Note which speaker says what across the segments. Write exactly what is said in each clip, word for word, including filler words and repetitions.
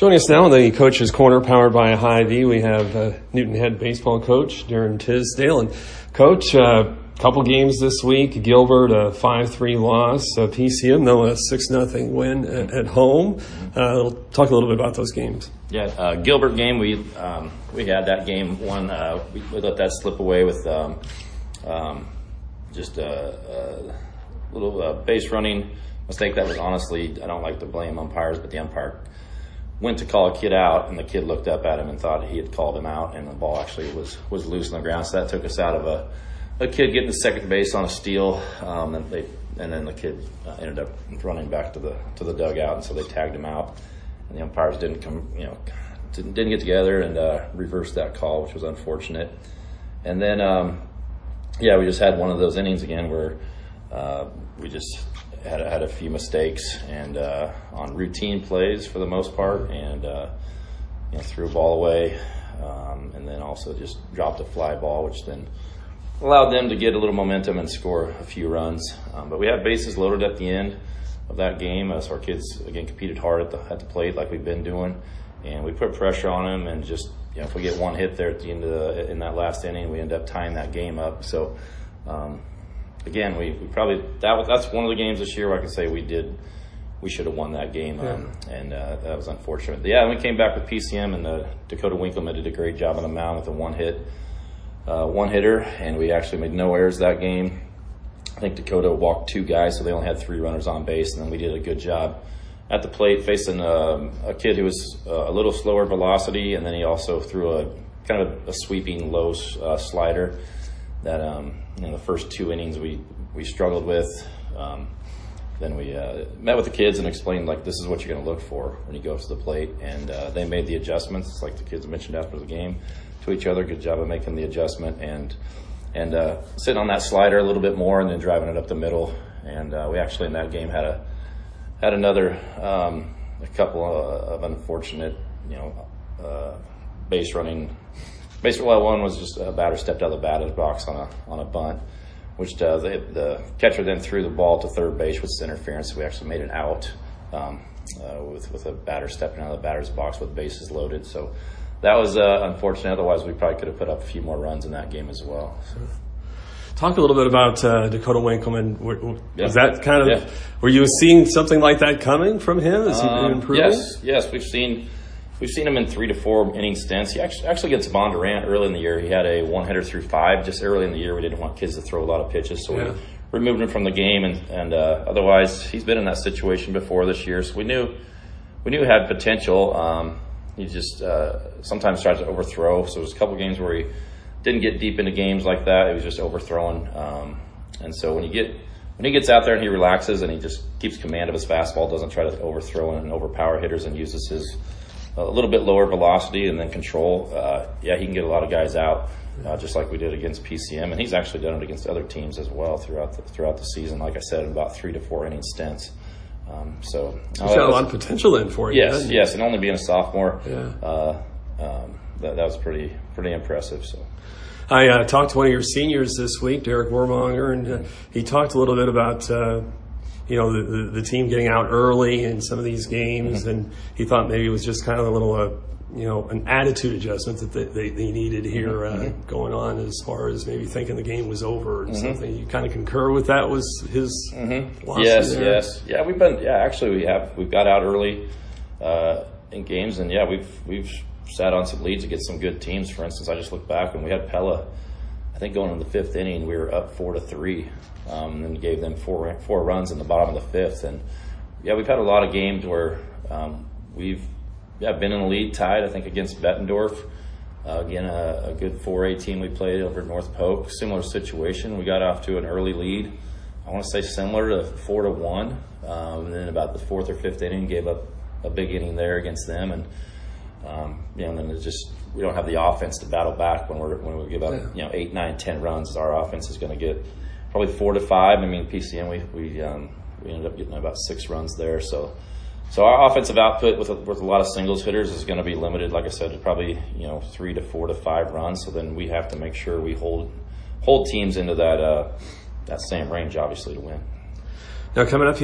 Speaker 1: Joining us now in the Coach's Corner, powered by Hy-Vee, we have uh, Newton Head baseball coach Darren Tisdale. And Coach, a uh, couple games this week. Gilbert, a five three loss. Uh, P C M, though, a six nothing win at, at home. Uh, talk a little bit about those games.
Speaker 2: Yeah, uh, Gilbert game, we um, we had that game one. Uh, we, we let that slip away with um, um, just a, a little uh, base running mistake that was honestly, I don't like to blame umpires, but the umpire went to call a kid out, and the kid looked up at him and thought he had called him out, and the ball actually was, was loose on the ground. So that took us out of a, a kid getting to second base on a steal, um, and they and then the kid uh, ended up running back to the to the dugout, and so they tagged him out. And the umpires didn't come, you know, didn't, didn't get together and uh, reversed that call, which was unfortunate. And then, um, yeah, we just had one of those innings again where uh, we just had had a few mistakes and uh, on routine plays for the most part, and uh, you know, threw a ball away, um, and then also just dropped a fly ball, which then allowed them to get a little momentum and score a few runs. Um, but we had bases loaded at the end of that game, uh, so our kids again competed hard at the at the plate like we've been doing, and we put pressure on them, and just, you know, if we get one hit there at the end of the, in that last inning, we end up tying that game up. So. Um, Again, we, we probably that was that's one of the games this year where I can say we did we should have won that game, um, yeah. and uh, that was unfortunate. Yeah, and we came back with P C M, and uh, Dakota Winkleman did a great job on the mound with a one hit, uh, one hitter, and we actually made no errors that game. I think Dakota walked two guys, so they only had three runners on base, and then we did a good job at the plate facing um, a kid who was uh, a little slower velocity, and then he also threw a kind of a, a sweeping low uh, slider that um, in the first two innings we, we struggled with. Um, then we uh, met with the kids and explained, like, this is what you're going to look for when you go to the plate. And uh, they made the adjustments, like the kids mentioned after the game, to each other. Good job of making the adjustment and and uh, sitting on that slider a little bit more and then driving it up the middle. And uh, we actually in that game had a had another um, a couple of unfortunate, you know, uh, base running. Basically, well, one was just a batter stepped out of the batter's box on a on a bunt, which uh, the, the catcher then threw the ball to third base with interference. So we actually made an out um, uh, with with a batter stepping out of the batter's box with bases loaded. So that was uh, unfortunate. Otherwise, we probably could have put up a few more runs in that game as well. So.
Speaker 1: Talk a little bit about uh, Dakota Winkleman. Was
Speaker 2: yeah.
Speaker 1: that kind of yeah. were you seeing something like that coming from him? Is he
Speaker 2: um,
Speaker 1: improving?
Speaker 2: Yes, yes, we've seen. We've seen him in three to four inning stints. He actually, actually gets Bondurant early in the year. He had a one-hitter through five. Just early in the year, we didn't want kids to throw a lot of pitches, so yeah. we removed him from the game. And, and uh, otherwise, he's been in that situation before this year, so we knew we knew he had potential. Um, he just uh, sometimes tries to overthrow. So there's a couple games where he didn't get deep into games like that. He was just overthrowing. Um, and so when you get when he gets out there and he relaxes and he just keeps command of his fastball, doesn't try to overthrow and overpower hitters, and uses his a little bit lower velocity and then control, uh, yeah, he can get a lot of guys out, uh, just like we did against P C M. And he's actually done it against other teams as well throughout the, throughout the season, like I said, in about three to four inning stints. Um, so
Speaker 1: He's got a lot of potential in for you.
Speaker 2: Yes, yes, and only being a sophomore,
Speaker 1: yeah.
Speaker 2: uh, um, that, that was pretty pretty impressive. So.
Speaker 1: I uh, talked to one of your seniors this week, Derek Warmonger, and uh, he talked a little bit about uh, you know, the, the, the team getting out early in some of these games, mm-hmm. and he thought maybe it was just kind of a little, uh, you know, an attitude adjustment that they, they, they needed here mm-hmm. uh, going on as far as maybe thinking the game was over or mm-hmm. something. You kind of concur with that? Was his
Speaker 2: mm-hmm.
Speaker 1: philosophy
Speaker 2: Yes,
Speaker 1: there?
Speaker 2: yes. Yeah, we've been, yeah, actually we have, we've got out early uh, in games, and yeah, we've, we've sat on some leads against some good teams. For instance, I just looked back when we had Pella, I think going in the fifth inning, we were up four to three. Um, and gave them four four runs in the bottom of the fifth. And yeah, we've had a lot of games where um, we've yeah been in the lead, tied, I think, against Bettendorf. Uh, again, a, a good four A team we played over at North Polk. Similar situation. We got off to an early lead. I want to say similar to four to one. Um, and then about the fourth or fifth inning, gave up a big inning there against them. And um, you know, and then it's just we don't have the offense to battle back when we're when we give up yeah. you know eight, nine, ten runs. Our offense is going to get probably four to five. I mean, P C M, we we um, we ended up getting about six runs there. So, so our offensive output with a, with a lot of singles hitters is going to be limited. Like I said, to probably you know three to four to five runs. So then we have to make sure we hold hold teams into that uh, that same range, obviously, to win.
Speaker 1: Now coming up, you have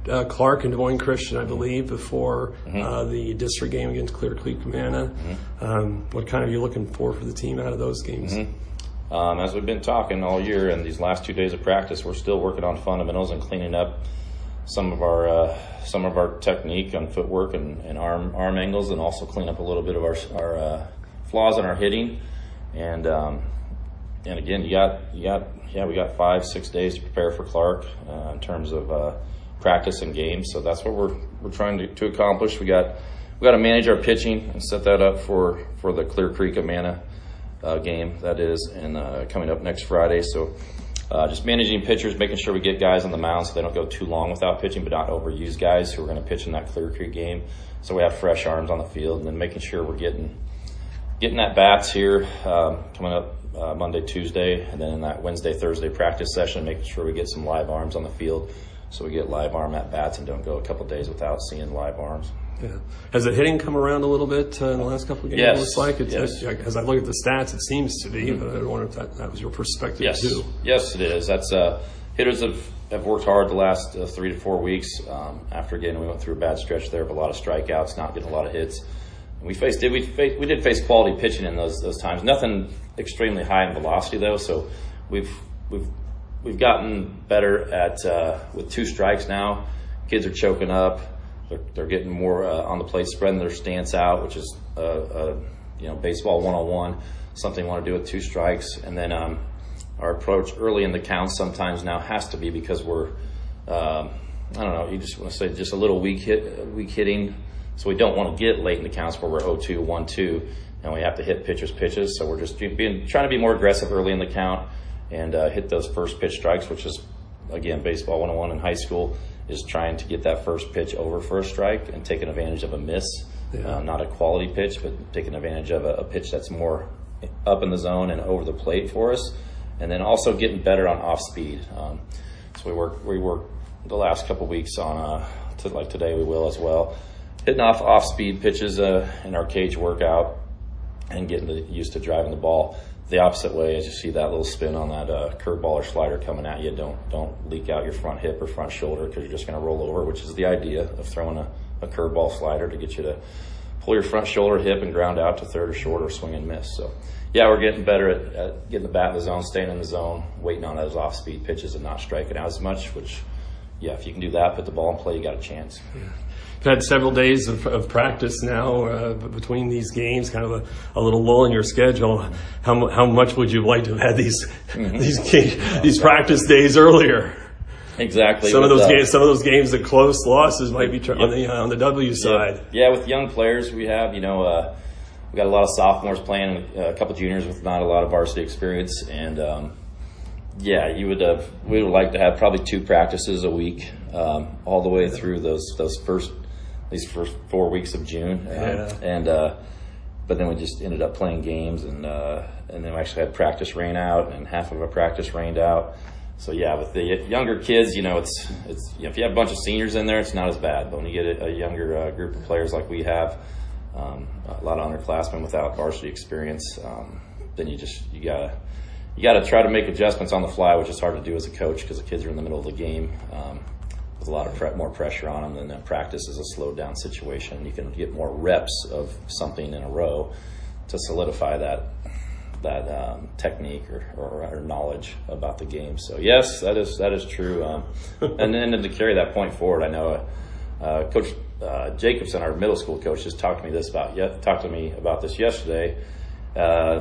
Speaker 1: uh, Clark and Des Moines Christian, I believe, before
Speaker 2: Mm-hmm.
Speaker 1: uh, the district game against Clear Creek Amana.
Speaker 2: Mm-hmm.
Speaker 1: Um, what kind of you looking for for the team out of those games?
Speaker 2: Mm-hmm. Um, as we've been talking all year and these last two days of practice, we're still working on fundamentals and cleaning up some of our uh, some of our technique on footwork and, and arm arm angles, and also clean up a little bit of our our uh, flaws in our hitting. And um, and again, you got you got yeah, we got five six days to prepare for Clark uh, in terms of uh, practice and games. So that's what we're we're trying to, to accomplish. We got we got to manage our pitching and set that up for for the Clear Creek Amana uh, game that is, and uh, coming up next Friday. So. Uh, just managing pitchers, making sure we get guys on the mound so they don't go too long without pitching, but not overuse guys who are going to pitch in that Clear Creek game. So we have fresh arms on the field, and then making sure we're getting getting at bats here um, coming up uh, Monday, Tuesday, and then in that Wednesday, Thursday practice session, making sure we get some live arms on the field so we get live arm at bats and don't go a couple days without seeing live arms.
Speaker 1: Yeah. Has the hitting come around a little bit uh, in the last couple of games?
Speaker 2: Yes.
Speaker 1: It looks like it.
Speaker 2: Yes.
Speaker 1: As I look at the stats, it seems to be, but I don't wonder if that, that was your perspective
Speaker 2: Yes,
Speaker 1: too.
Speaker 2: yes, it is. That's uh, hitters have, have worked hard the last uh, three to four weeks. Um, after again, we went through a bad stretch there of a lot of strikeouts, not getting a lot of hits. And we faced did we face, we did face quality pitching in those those times. Nothing extremely high in velocity though. So we've we've we've gotten better at uh, with two strikes now. Kids are choking up. They're, they're getting more uh, on the plate, spreading their stance out, which is uh, uh, you know baseball one oh one. Something you want to do with two strikes, and then. Um, Our approach early in the count sometimes now has to be because we're, um, I don't know, you just want to say just a little weak hit, weak hitting. So we don't want to get late in the counts where we're oh two, one two, and we have to hit pitchers' pitches. So we're just being, trying to be more aggressive early in the count and uh, hit those first pitch strikes, which is, again, baseball one oh one in high school is trying to get that first pitch over first strike and taking advantage of a miss. Yeah. Uh, not a quality pitch, but taking advantage of a, a pitch that's more up in the zone and over the plate for us. And then also getting better on off speed. Um, so we work we work the last couple weeks on uh, to, like today we will as well, hitting off off speed pitches uh, in our cage workout and getting to, used to driving the ball the opposite way as you see that little spin on that uh, curveball or slider coming at you. Don't don't leak out your front hip or front shoulder because you're just going to roll over, which is the idea of throwing a, a curveball slider to get you to pull your front shoulder, hip, and ground out to third or short or swing and miss. So. Yeah, we're getting better at, at getting the bat in the zone, staying in the zone, waiting on those off-speed pitches and not striking out as much, which, yeah, if you can do that, put the ball in play, you got a chance. Yeah.
Speaker 1: You've had several days of, of practice now uh, between these games, kind of a, a little lull in your schedule. How how much would you like to have had these mm-hmm. these game, these practice days earlier?
Speaker 2: Exactly.
Speaker 1: Some
Speaker 2: with,
Speaker 1: of those
Speaker 2: uh,
Speaker 1: games, some of those games, the close losses might be tr- yep. on the uh, on the W side.
Speaker 2: Yeah. yeah, with young players we have, you know, uh, we got a lot of sophomores playing, a couple juniors with not a lot of varsity experience, and um, yeah, you would have, we would like to have probably two practices a week, um, all the way through those those first these first four weeks of June,
Speaker 1: yeah.
Speaker 2: um, and uh, but then we just ended up playing games, and uh, and then we actually had practice rain out, and half of our practice rained out. So yeah, with the younger kids, you know, it's it's you know, if you have a bunch of seniors in there, it's not as bad, but when you get a, a younger uh, group of players like we have. Um, a lot of underclassmen without varsity experience. Um, then you just you gotta you gotta try to make adjustments on the fly, which is hard to do as a coach because the kids are in the middle of the game um, with a lot of pre- more pressure on them. And then practice is a slowed down situation. You can get more reps of something in a row to solidify that that um, technique or, or, or knowledge about the game. So yes, that is that is true. Um, and then to carry that point forward, I know. Uh, Uh, Coach uh, Jacobson, our middle school coach, just talked to me this about yet talked to me about this yesterday. Uh,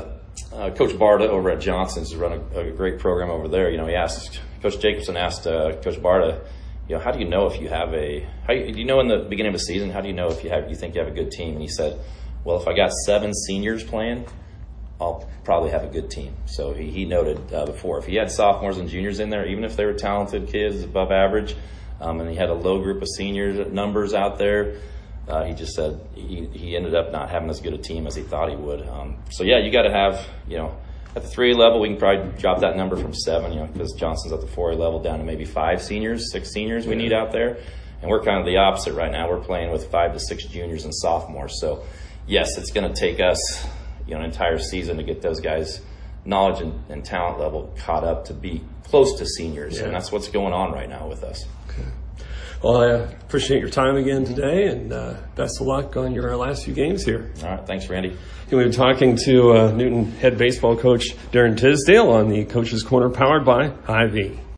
Speaker 2: uh, Coach Barta over at Johnson's has run a, a great program over there. You know, he asked Coach Jacobson asked uh, Coach Barta, you know, how do you know if you have a how you, do you know in the beginning of a season how do you know if you have you think you have a good team? And he said, well, if I got seven seniors playing, I'll probably have a good team. So he, he noted uh, before if he had sophomores and juniors in there, even if they were talented kids above average. Um, and he had a low group of seniors numbers out there. Uh, he just said he, he ended up not having as good a team as he thought he would. Um, so yeah, you got to have, you know, at the three A level, we can probably drop that number from seven, you know, because Johnson's at the four A level down to maybe five seniors, six seniors we need out there. And we're kind of the opposite right now. We're playing with five to six juniors and sophomores. So yes, it's going to take us, you know, an entire season to get those guys' knowledge and, and talent level caught up to be close to seniors.
Speaker 1: Yeah.
Speaker 2: And that's what's going on right now with us.
Speaker 1: Well, I appreciate your time again today, and uh, best of luck on your last few games here.
Speaker 2: All right, thanks, Randy.
Speaker 1: And we've been talking to uh, Newton head baseball coach Darren Tisdale on the Coach's Corner, powered by Hy-Vee.